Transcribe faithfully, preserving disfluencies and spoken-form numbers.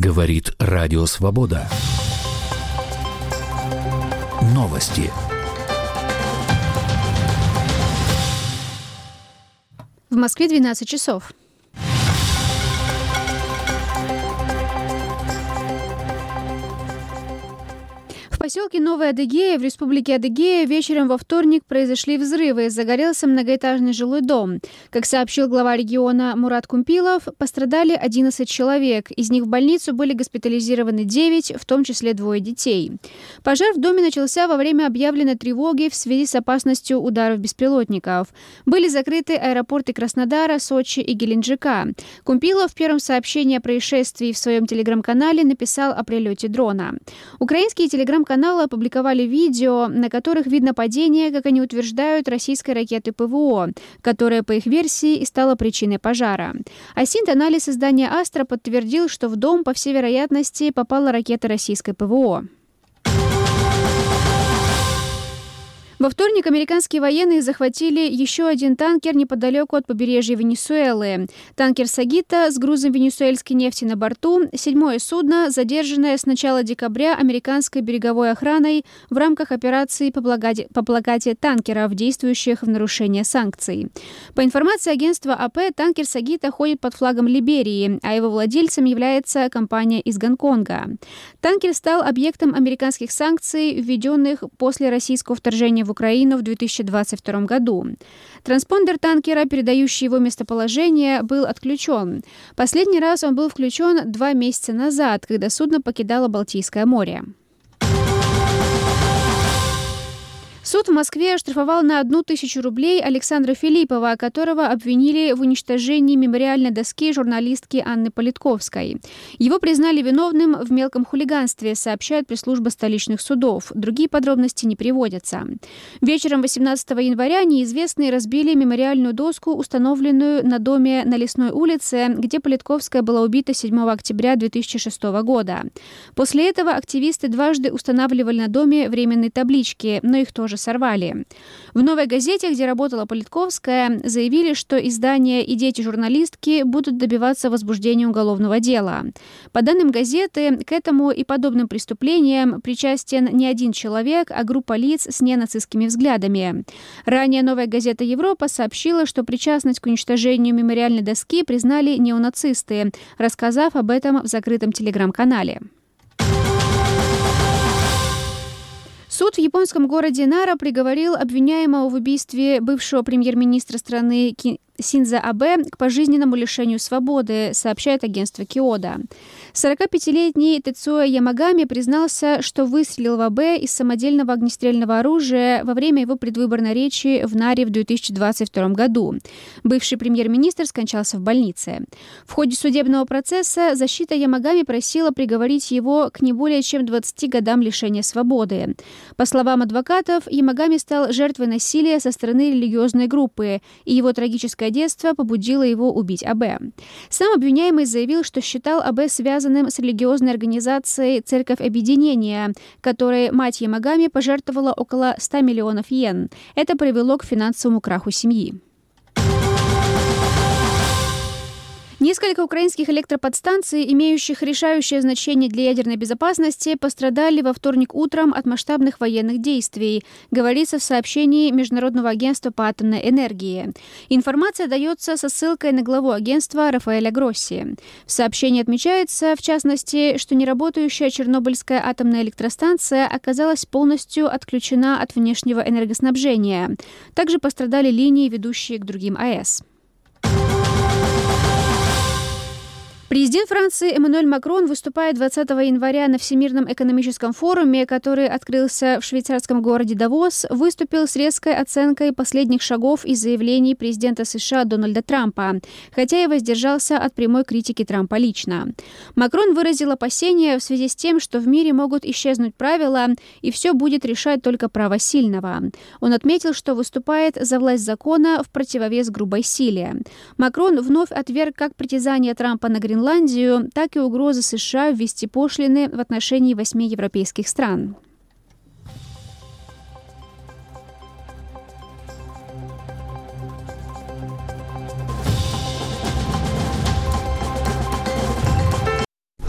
Говорит Радио Свобода. Новости. В Москве двенадцать часов. В поселке Новая Адыгея в республике Адыгея вечером во вторник произошли взрывы. Загорелся многоэтажный жилой дом. Как сообщил глава региона Мурат Кумпилов, пострадали одиннадцать человек. Из них в больницу были госпитализированы девять, в том числе двое детей. Пожар в доме начался во время объявленной тревоги в связи с опасностью ударов беспилотников. Были закрыты аэропорты Краснодара, Сочи и Геленджика. Кумпилов в первом сообщении о происшествии в своем телеграм-канале написал о прилете дрона. Украинские телеграм-каналы Каналы опубликовали видео, на которых видно падение, как они утверждают, российской ракеты ПВО, которая, по их версии, и стала причиной пожара. А синт-анализ издания «Астра» подтвердил, что в дом, по всей вероятности, попала ракета российской ПВО. Во вторник американские военные захватили еще один танкер неподалеку от побережья Венесуэлы. Танкер «Сагита» с грузом венесуэльской нефти на борту – седьмое судно, задержанное с начала декабря американской береговой охраной в рамках операции по блокаде, по блокаде танкеров, действующих в нарушение санкций. По информации агентства АП, танкер «Сагита» ходит под флагом Либерии, а его владельцем является компания из Гонконга. Танкер стал объектом американских санкций, введенных после российского вторжения в Украину в две тысячи двадцать втором году. Транспондер танкера, передающий его местоположение, был отключен. Последний раз он был включен два месяца назад, когда судно покидало Балтийское море. Суд в Москве оштрафовал на одну тысячу рублей Александра Филиппова, которого обвинили в уничтожении мемориальной доски журналистки Анны Политковской. Его признали виновным в мелком хулиганстве, сообщает пресс-служба столичных судов. Другие подробности не приводятся. Вечером восемнадцатого января неизвестные разбили мемориальную доску, установленную на доме на Лесной улице, где Политковская была убита седьмого октября две тысячи шестого года. После этого активисты дважды устанавливали на доме временные таблички, но их тоже сорвали. В «Новой газете», где работала Политковская, заявили, что издание и дети журналистки будут добиваться возбуждения уголовного дела. По данным газеты, к этому и подобным преступлениям причастен не один человек, а группа лиц с ненацистскими взглядами. Ранее «Новая газета Европа» сообщила, что причастность к уничтожению мемориальной доски признали неонацисты, рассказав об этом в закрытом телеграм-канале. Суд в японском городе Нара приговорил обвиняемого в убийстве бывшего премьер-министра страны Синдзо Абэ к пожизненному лишению свободы, сообщает агентство Киода. сорокапятилетний Тецуя Ямагами признался, что выстрелил в Абэ из самодельного огнестрельного оружия во время его предвыборной речи в Наре в две тысячи двадцать втором году. Бывший премьер-министр скончался в больнице. В ходе судебного процесса защита Ямагами просила приговорить его к не более чем двадцати годам лишения свободы. По словам адвокатов, Ямагами стал жертвой насилия со стороны религиозной группы, и его трагическое детство побудило его убить Абэ. Сам обвиняемый заявил, что считал Абэ связанным с религиозной организацией «Церковь Объединения», которой мать Ямагами пожертвовала около ста миллионов йен. Это привело к финансовому краху семьи. Несколько украинских электроподстанций, имеющих решающее значение для ядерной безопасности, пострадали во вторник утром от масштабных военных действий, говорится в сообщении Международного агентства по атомной энергии. Информация дается со ссылкой на главу агентства Рафаэля Гросси. В сообщении отмечается, в частности, что неработающая Чернобыльская атомная электростанция оказалась полностью отключена от внешнего энергоснабжения. Также пострадали линии, ведущие к другим АЭС. Президент Франции Эммануэль Макрон, выступая двадцатого января на Всемирном экономическом форуме, который открылся в швейцарском городе Давос, выступил с резкой оценкой последних шагов и заявлений президента США Дональда Трампа, хотя и воздержался от прямой критики Трампа лично. Макрон выразил опасения в связи с тем, что в мире могут исчезнуть правила, и все будет решать только право сильного. Он отметил, что выступает за власть закона в противовес грубой силе. Макрон вновь отверг как притязания Трампа на Гренландию, так и угрозы США ввести пошлины в отношении восьми европейских стран.